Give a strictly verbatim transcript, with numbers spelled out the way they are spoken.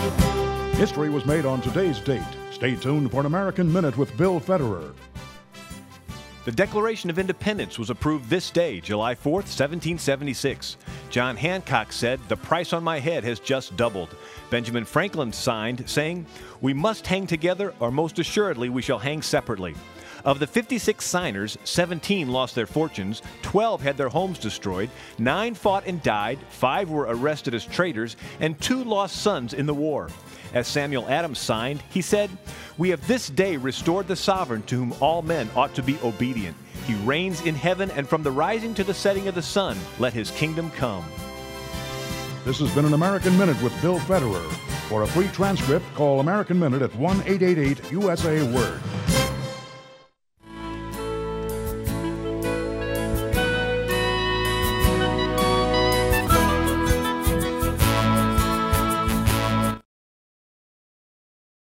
History was made on today's date. Stay tuned for an American Minute with Bill Federer. The Declaration of Independence was approved this day, July fourth, seventeen seventy-six. John Hancock said, "The price on my head has just doubled." Benjamin Franklin signed, saying, "We must hang together, or most assuredly we shall hang separately." Of the fifty-six signers, seventeen lost their fortunes, twelve had their homes destroyed, nine fought and died, five were arrested as traitors, and two lost sons in the war. As Samuel Adams signed, he said, "We have this day restored the sovereign to whom all men ought to be obedient. He reigns in heaven, and from the rising to the setting of the sun, let his kingdom come." This has been an American Minute with Bill Federer. For a free transcript, call American Minute at one eight eight eight U S A Word.